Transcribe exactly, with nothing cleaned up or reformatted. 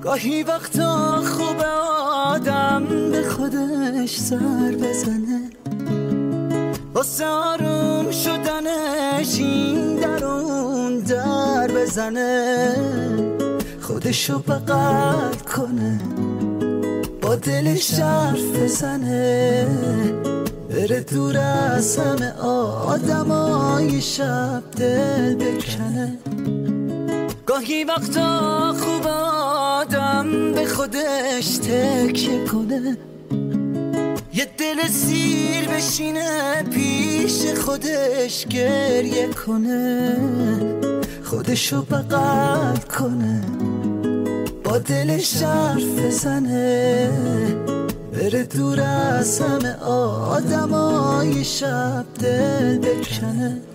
گاهی وقتا خوب آدم به خودش سر بزنه، واسه آروم شدنش این در اون در بزنه، خودشو بغل کنه، با دلش حرف بزنه، بره دور از همه آدمای شب دل بکنه. گاهی وقتا خوب آدم به خودش تکیه کنه، یه دل سیر بشینه پیش خودش گریه کنه، خودشو بغل کنه، با دلش حرف بزنه، بره دور از همه آدمای شب دل بکنه.